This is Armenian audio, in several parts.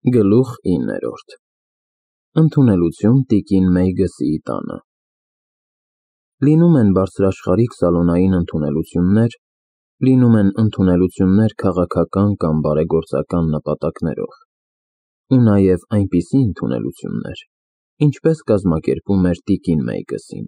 Գլուխ 9. Ընդունելություն տիկին Մեյգսիի տանը։ Լինում են բարձրաշխարհիկ սալոնային ընդունելություններ, լինում են ընդունելություններ քաղաքական կամ բարեգործական նպատակներով, ու նաև այնպիսի ընդունելություններ, ինչպես կազմակերպում էր տիկին Մեյգսին։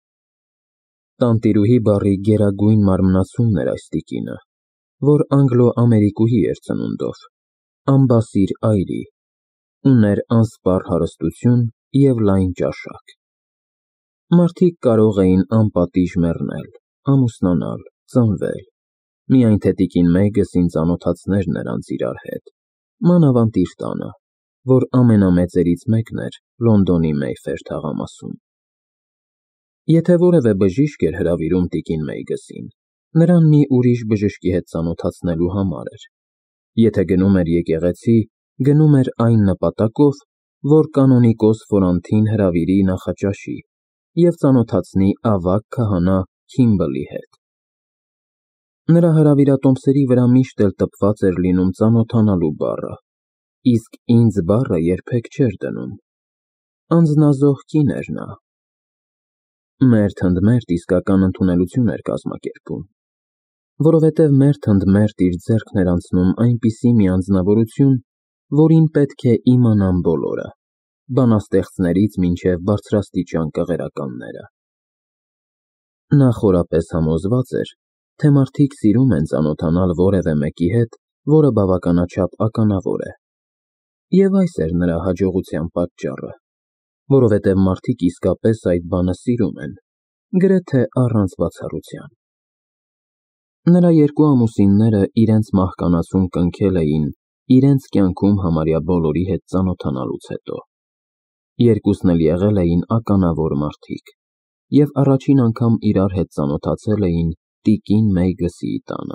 Տանտիրուհի բառի գերագույն մարմնացումն էր այս տիկինը, որ անգլո-ամերիկուհի էր ծնունդով, ամբասիր այրի, ուներ անսպառ հարստություն և լայն ճաշակ։ Մարդիկ կարող էին անպատիժ մեռնել, ամուսնանալ, ծնվել, միայն թե տիկին Մեյգսին ծանոթացներ նրանց իրար հետ, մանավանդ իր տանը, որ ամենամեծերից մեկն էր Լոնդոնի Մեյֆեր թաղամասում։ Եթե որևէ բժիշկ էր հրավիրում տիկին Մեյգսին, նրան մի ուրիշ բժշկի հետ ծանոթացնելու համար էր։ Եթե գնում էր եկեղեցի, գնում էր այն նպատակով, որ կանոնիկոս Ֆորանթին հրավիրի նախաճաշի և ծանոթացնի ավագ քահանա Քիմբլի հետ։ Նրա հրավիրատոմսերի վրա միշտ էլ տպված էր լինում ծանոթանալու բառը, իսկ ինձ բառը երբեք չէր դնում։ Անձնազոհ կին էր նա։ Մերթ ընդ մերթ իսկական ընդունելություն էր կազմակերպում, որովհետև մերթ ընդ մերթ իր ձեռքն էր անցնում այնպիսի մի անձնավորություն, որին պետք է իմանան բոլորը, բանաստեղծներից մինչև բարձրաստիճան կղերականները։ Նա խորապես համոզված էր, թե մարդիկ սիրում են ծանոթանալ որևէ մեկի հետ, որը բավականաչափ ականավոր է։ Եվ այս էր նրա հաջողության պատճառը, որովհետև մարդիկ իսկապես այդ բանը սիրում են, գրեթե առանց բացառության։ Նրա երկու ամուսինները իրենց մահկանացուն կնքել էին իրենց կյանքում համարյա բոլորի հետ ծանոթանալուց հետո։ Երկուսն էլ եղել էին ականավոր մարդիկ և առաջին անգամ իրար հետ ծանոթացել էին տիկին Մեյգսիի տանը։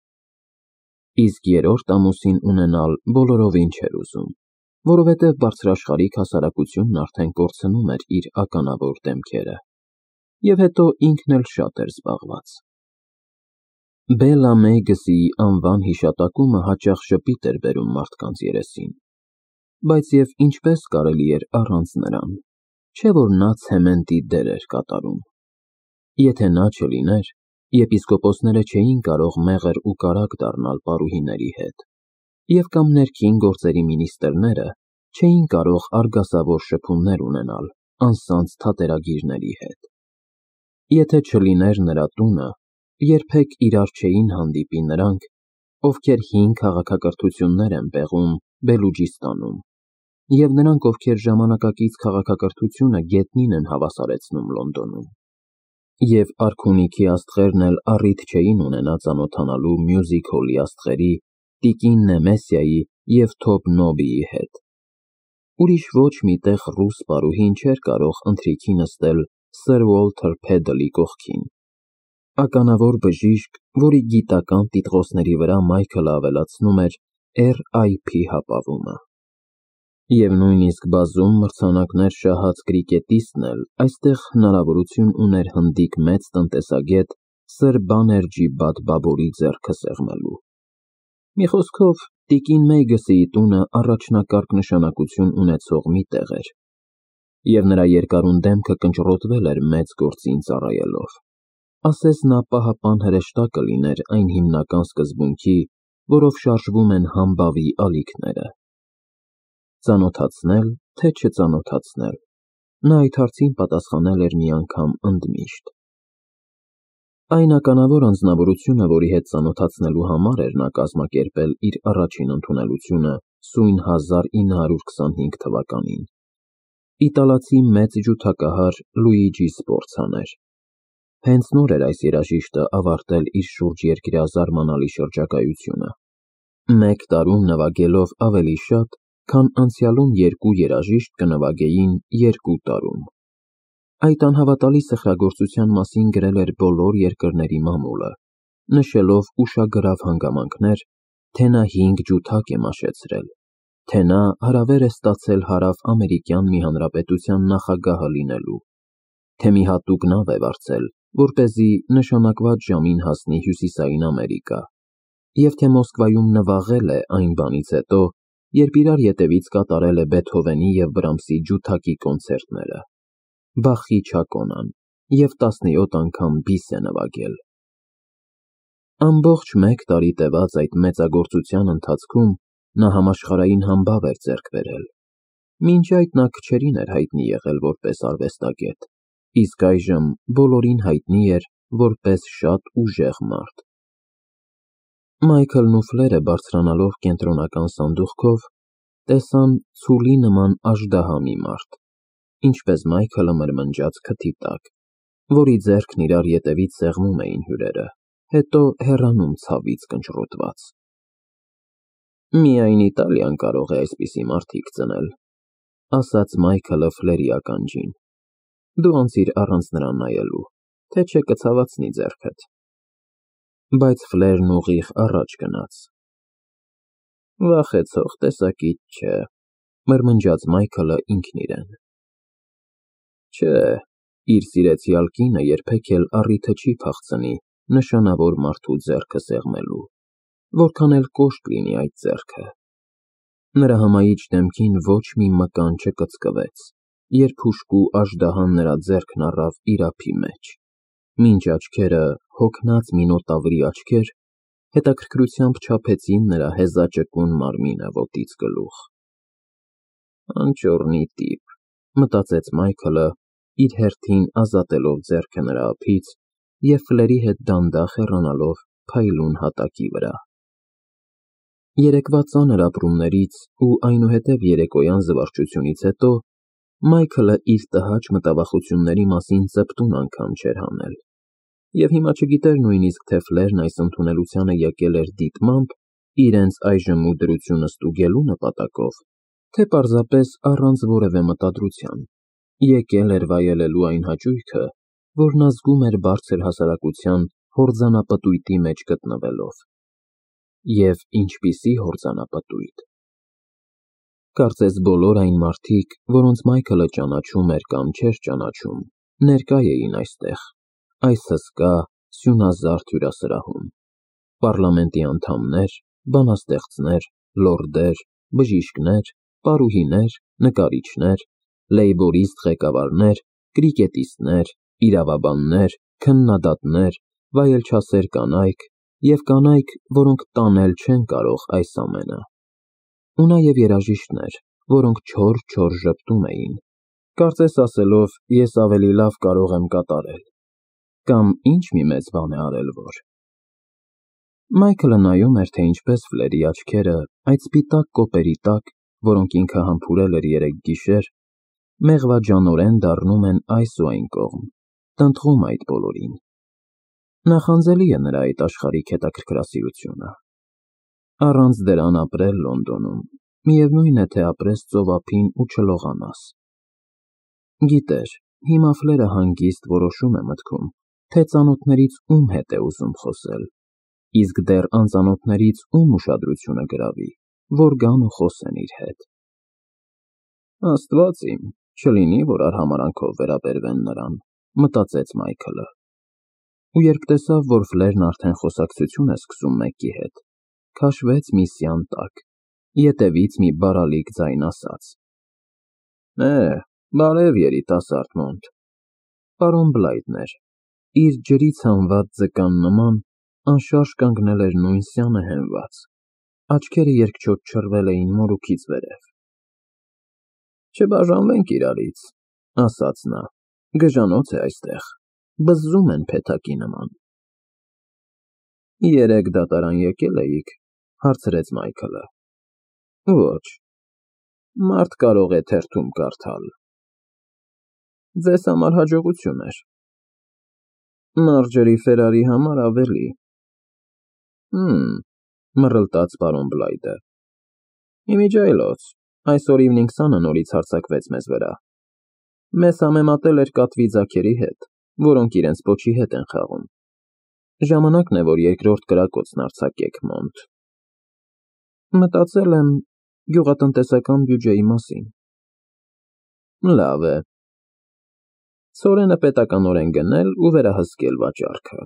Իսկ երրորդ ամուսին ունենալ բոլորովին չէր ուզում, որովհետև բարձրաշխարհիկ հասարակությունն արդեն կորցնում էր իր ականավոր դեմքերը, և հետո ինքն էլ շատ էր զբաղված։ Բելլա Մեյգսիի անվան հիշատակումը հաճախ ժպիտ էր բերում մարդկանց երեսին, բայց և ինչպես կարելի էր առանց նրան, չէ՞ որ նա ցեմենտի դեր էր կատարում։ Եթե նա չլիներ, եպիսկոպոսները չէին կարող մեղր ու կարագ դառնալ պարուհիների հետ, և կամ ներքին գործերի մինիստրները չէին կարող արգասավոր շփումներ ունենալ անսանձ թատերագիրների հետ։ Եթե չլիներ նրա տունը, երբեք իրար չէին հանդիպի նրանք, ովքեր հին քաղաքակրթություններ են պեղում Բելուջիստանում, և նրանք, ովքեր ժամանակակից քաղաքակրթությունը գետնին են հավասարեցնում Լոնդոնում։ Եվ արքունիքի աստղերն էլ առիթ չէին ունենա ծանոթանալու մյուզիկ հոլի աստղերի տիկին Նեմեսիայի և Թոբ Նոբիի հետ։ Ուրիշ ոչ մի տեղ ռուս պարուհին չէր կարող ընթրիքի նստել սըր Ուոլթեր Փեդլի կողքին, ականավոր բժիշկ, որի գիտական տիտղոսների վրա Մայքլը ավելացնում էր R.I.P. հապավումը։ Եվ նույնիսկ բազում մրցանակներ շահած կրիկետիստն էլ այստեղ հնարավորություն ուներ հնդիկ մեծ տնտեսագետ սըր Բաներջի Բադ Բաբուրի ձեռքը սեղմելու։ Մի խոսքով, տիկին Մեյգսիի տունը առաջնակարգ նշանակություն ունեցող մի տեղ էր, և նրա երկարուն դեմքը կնճռոտվել էր մեծ գործին ծառայելով, ասես նա պահապան հրեշտակը լիներ այն հիմնական սկզբունքի, որով շարժվում են համբավի ալիքները։ Ծանոթացնել, թե չծանոթացնել, նա այդ հարցին պատասխանել էր մի անգամ ընդմիշտ։ Այն ականավոր անձնավորությունը, որի հետ ծանոթացնելու համար էր նա կազմակերպել իր առաջին ընդունելությունը սույն 1925 թվականին, իտալացի մեծ ջութակահար Լուիջի Սֆորցան էր։ Հենց նոր էր այս երաժիշտը ավարտել իր շուրջերկրյա զարմանալի շրջագայությունը, մեկ տարում նվագելով ավելի շատ, քան անցյալում երկու երաժիշտ կնվագեին 2 տարում։ Այդ անհավատալի սխրագործության մասին գրել էր բոլոր երկրների մամուլը, նշելով ուշագրավ հանգամանքներ, թե նա 5 ջութակ է մաշեցրել, թե նա հրավեր է ստացել հարավ-ամերիկյան մի հանրապետության նախագահը լինելու, թե մի հատուկ նավ է վարձել, որպեսզի նշանակված ժամին հասնի Հյուսիսային Ամերիկա, և թե Մոսկվայում նվաղել է այն բանից հետո, երբ իրար ետևից կատարել է Բեթհովենի և Բրամսի ջութակի կոնցերտները, Բախի Չակոնան և 17 անգամ բիս է նվագել։ Ամբողջ 1 տարի տևած այդ մեծագործության ընթացքում նա համաշխարհային համբավ էր ձեռք բերել։ Մինչ այդ նա քչերին էր հայտնի եղել որպես արվեստագետ, իսկ այժմ բոլորին հայտնի էր որպես շատ ուժեղ մարդ։ Մայքլն ու Ֆլերը բարձրանալով կենտրոնական սանդուղքով, տեսան ցուլի նման աժդահա մի մարդ, ինչպես Մայքլը մրմնջաց քթի տակ, որի ձեռքն իրար ետևից սեղմում էին հյուրերը, հետո հեռանում ցավից կնճռոտված։ Միայն Իտալիան կարող է այսպիսի մարդիկ ծնել, ասաց Մայքլը Ֆլերի ականջին։ Դու անցիր առանց նրան նայելու, թե չէ կցավացնի ձեռքդ։ Բայց Ֆլերն ուղիղ առաջ գնաց։ Վախեցող տեսակիտ չէ, մրմնջաց Մայքլը ինքն իրեն։ Չէ, իր սիրեցյալ կինը երբեք էլ առիթը չի փախցնի նշանավոր մարդու ձեռքը սեղմելու, որքան էլ կոշտ լինի այդ ձեռքը։ Նրա հմայիչ դեմքին ոչ մի մկան չկծկվեց, երբ հուժկու աժդահան նրա ձեռքն առավ իր ափի մեջ, մինչ աչքերը, հոգնած մինոտավրի աչքեր, հետաքրքրությամբ չափեցին նրա հեզաճկուն մարմինը ոտից գլուխ։ Անճոռնի տիպ, մտածեց Մայքլը, իր հերթին ազատելով ձեռքը նրա ափից և Ֆլերի հետ դանդաղ հեռանալով փայլուն հատակի վրա։ Երեկվա ծանր ապրումներից ու այնուհետև երեկոյան զվարճությունից հետո Մայքլը իր տհաճ մտավախությունների մասին ծպտուն անգամ չէր հանել, և հիմա չգիտեր նույնիսկ, թե Ֆլերն այս ընդունելությանը եկել էր դիտմամբ իրենց այժմ դրությունը ստուգելու նպատակով, թե պարզապես առանց որևէ մտադրության, եկել էր վայելելու այն հաճույքը, որն ազգում էր բարձր հասարակության հորձանապտույտի մեջ գտնվելով։ Եվ ինչպիսի հորձանապտույտ։ Կարծես բոլոր այն մարդիկ, որոնց Մայքլը ճանաչում էր կամ չէր ճանաչում, ներկա էին այստեղ, այս հսկա, սյունազարդ հյուրասրահում։ Պառլամենտի անդամներ, բանաստեղծներ, լորդեր, բժիշկներ, պարուհիներ, նկարիչներ, լեյբորիստ ղեկավարներ, կրիկետիստներ, իրավաբաններ, քննադատներ, վայելչասեր կանայք և կանայք, որոնք տանել չեն կարող այս ամենը։ Ու նաև երաժիշտներ, որոնք չոր ժպտում էին, կարծես ասելով, ես ավելի լավ կարող եմ կատարել, կամ ինչ մի մեծ բան է արել, որ։ Մայքլը նայում էր, թե ինչպես Ֆլերի աչքերը, այդ սպիտակ կոպերի տակ, որոնք ինքը համբուրել էր երեկ գիշեր, մեղվաճանորեն դառնում են այս ու այն կողմ, տնտղում այդ բոլորին։ Նախանձելի է նրա այդ աշխարհիկ հետաքրքրասիրությունը։ Առանց դրան ապրել Լոնդոնում, միևնույն է, թե ապրես ծովափին ու չլողանաս։ Գիտեր, հիմա Ֆլերը հանգիստ որոշում է մտքում, թե ծանոթներից ում հետ է ուզում խոսել, իսկ դեռ անծանոթներից ում ուշադրությունը գրավի, որ գան ու խոսեն իր հետ։ Աստված իմ, չլինի, որ արհամարհանքով վերաբերվեն նրան, մտածեց Մայքլը։ Ու երբ տեսավ, որ Ֆլերն արդեն խոսակցություն է սկսում մեկի հետ, քաշվեց մի սյան տակ, ետևից մի բարալիկ ձայն ասաց. բարև, երիտասարդ Մոնտ։ Պարոն Բլայթն էր, իր ջրից հանված ձկան նման, անշարժ կանգնել էր նույն սյանը հենված, աչքերը երկչոտ չռվել էին մորուքից վերև։ Չբաժանվենք իրարից, ասաց նա, գժանոց է այստեղ, բզզում են փեթակի նման։ Երեկ դատարան եկել էիք, հարցրեց Մայքլը։ Ոչ, մարդ կարող է թերթում կարդալ։ Ձեզ համար հաջողություն էր։ Մարջերի Ֆերարի համար ավելի։ Մռլտաց պարոն Բլայթը։ Իմիջիայլոց, այսօր Իվնինգ Սանը նորից հարձակվեց մեզ վրա։ Մեզ համեմատել էր կատվի ձագերի հետ, որոնք իրենց պոչի հետ են խաղում։ Ժամանակն է, որ երկրորդ կրակոցն արձակեք, Մոնտ։ Մտածել եմ գյուղատնտեսական բյուջեի մասին։ Լավ է։ Ցորենը պետականորեն գնել ու վերահսկել վաճառքը։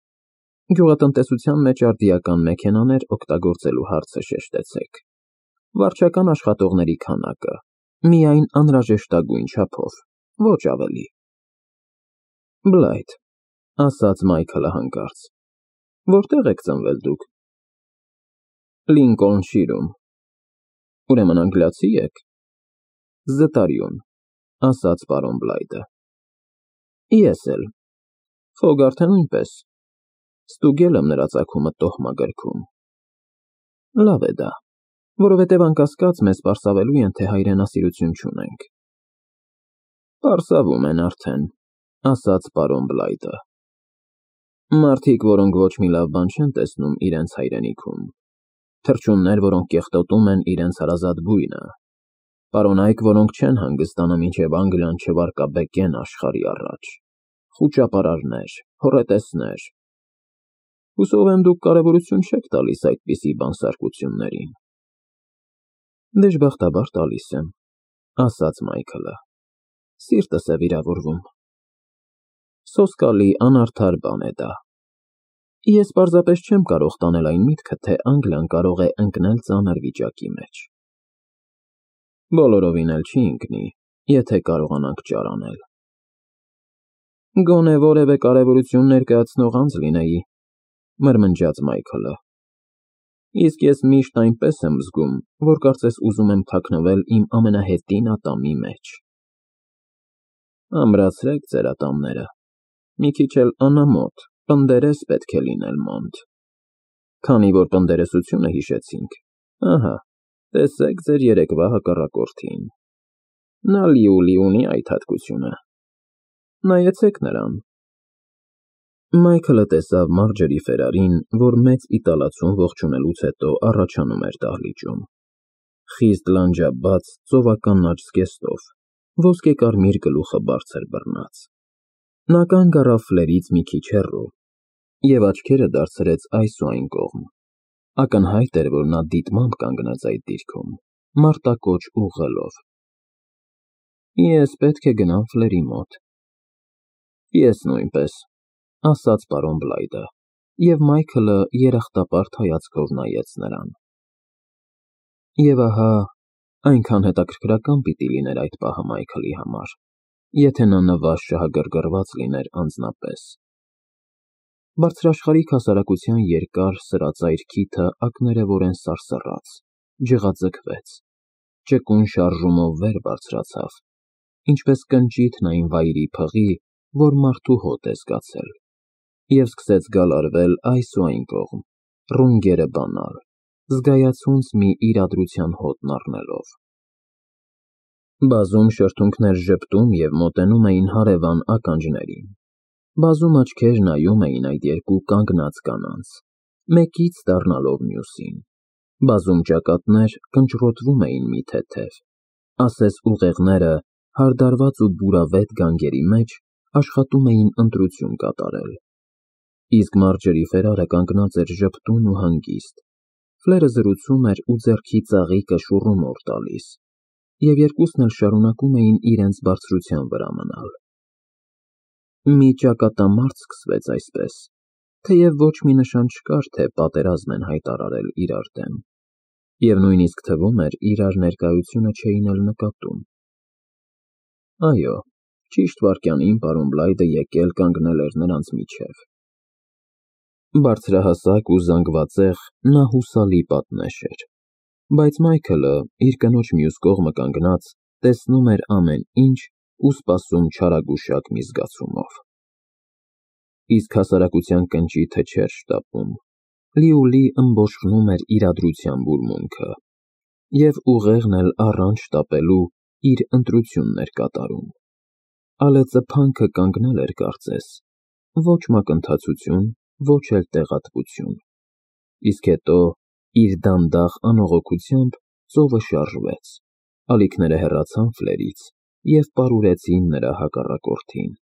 Գյուղատնտեսության մեջ արդիական մեքենաներ օգտագործելու հարցը շեշտեցեք։ Վարչական աշխատողների քանակը, միայն անհրաժեշտագույն չափով, ոչ ավելի։ Բլայթ, ասաց Մայքլը հանկարծ, որտեղ եք ծնվել դուք։ Լինկոլնշիրում։ Ուրեմն անգլիացի եք։ Զտարյուն, ասաց պարոն Բլայթը։ Ես էլ։ Ֆոգարթը նույնպես։ Ստուգել եմ նրա ծագումը տոհմագրքում։ Լավ է դա, որովհետև անկասկած մեզ պարսավելու են, թե հայրենասիրություն չունենք։ Պարսավում են արդեն, ասաց պարոն Բլայթը։ Մարդիկ, որոնք ոչ մի լավ բան չեն տեսնում իրենց հայրենիքում, թռչուններ, որոնք կեղտոտում են իրենց հարազատ բույնը, պարոնայք, որոնք չեն հանգստանում, մինչև Անգլիան չվարկաբեկեն աշխարհի առաջ, խուճապարարներ, հոռետեսներ։ Հուսով եմ դուք կարևորություն չեք տալիս այդպիսի բանսարկություններին։ Դժբախտաբար տալիս եմ, ասաց Մայքլը։ Սիրտս է վիրավորվում։ Սոսկալի անարդար բան է դա։ Ես պարզապես չեմ կարող տանել այն միտքը, թե Անգլիան կարող է ընկնել ծանր վիճակի մեջ։ Բոլորովին էլ չի ընկնի, եթե կարողանանք ճարանել։ Գոնե որևէ կարևորություն ներկայացնող անձ լինեի, մրմնջաց Մայքլը։ Իսկ ես միշտ այնպես եմ զգում, որ կարծես ուզում եմ թաքնվել իմ ամենահետին ատամի մեջ։ Ամրացրեք ձեր ատամները, մի քիչ էլ անամոթ, պնդերես պետք է լինել մանդ։ Քանի որ պնդերեսությունը հիշեցինք, ահա, տեսեք ձեր երեկվա հակառակորդին։ Նա լիուլի ունի այդ հատկությունը։ Նայեցեք նրան։ Մայքլը տեսավ Մարջերի Ֆերարին, որ մեծ իտալացուն ողջունելուց հետո առաջանում էր դահլիճում։ Խիստ լանջաբաց, ծովական աջ զգեստով, ոսկեկարմիր գլուխը բարձր բռնած։ Նա կանգ առավ Ֆլերից մի քիչ հեռու և աչքերը դարձրեց այս ու այն կողմ։ Ակնհայտ էր, որ նա դիտմամբ կանգնեց այդ դիրքում, մարտակոչ ուղղելով։ Ես պետք է գնամ Ֆլերի մոտ։ Ես նույնպես, ասաց պարոն Բլայթը, և Մայքլը երախտապարտ հայացքով նայեց նրան։ Եվ ահա, այնքան հետաքրքրական պիտի լիներ այդ պահը Մայքլի համար, եթե նա նվազ շահագրգռված լիներ անձնապես։ Բարձրաշխարհիկ հասարակության երկար սրածայր քիթը ակներևորեն սարսռաց, ջղաձգվեց, ճկուն շարժումով վեր բարձրացավ, ինչպես կնճիթն այն վայրի փղի, որ մարդու հոտ է զգացել, և սկսեց գալարվել այս ու այն կողմ, ռունգերը բանալ, զգայացունց մի իրադրության հոտն առնելով։ Բազում շրթունքներ ժպտում և մոտենում էին հարևան ականջներին։ Բազում աչքեր նայում էին այդ երկու կանգնած կանանց, մեկից դառնալով մյուսին։ Բազում ճակատներ կնճռոտվում էին մի թեթև, ասես ուղեղները, հարդարված ու բուրավետ գանգերի մեջ, աշխատում էին ընտրություն կատարել։ Իսկ Մարջերի Ֆերարը կանգնած էր ժպտուն ու հանգիստ։ Ֆլերը զրուցում էր ու ձեռքի ծաղիկը շուռումուռ տալիս, և երկուսն էլ շարունակում էին իրենց բարձրության վրա մնալ։ Մի ճակատամարտ սկսվեց այսպես, թեև ոչ մի նշան չկար, թե պատերազմ են հայտարարել իրար դեմ, և նույնիսկ թվում էր իրար ներկայությունը չէին էլ նկատում։ Այո, ճիշտ վայրկյանին պարոն Բլայթը եկել կանգնել էր նրանց միջև։ Բարձրահասակ ու զանգվածեղ նա հուսալի պատնեշ էր, բայց Մայքլը, իր կնոջ մյուս կողմը կանգնած, տեսնում էր ամեն ինչ ու սպասում չարագուշակ մի զգացումով։ Իսկ հասարակության կնճիթը չէր շտապում, լիուլի ըմբոշխնում էր իրադրության բուրմունքը, և ուղեղն էլ առանց շտապելու իր ընտրությունն էր կատարում։ Ալեծփանքը կանգնել էր կարծես, ոչ մակընթացություն, ոչ էլ տեղատվություն։ Իսկ հետո, իր դանդաղ անողոքությամբ, ծովը շարժվեց, ալիքները հեռացան Ֆլերից և պարուրեցին նրա հակառակորդին։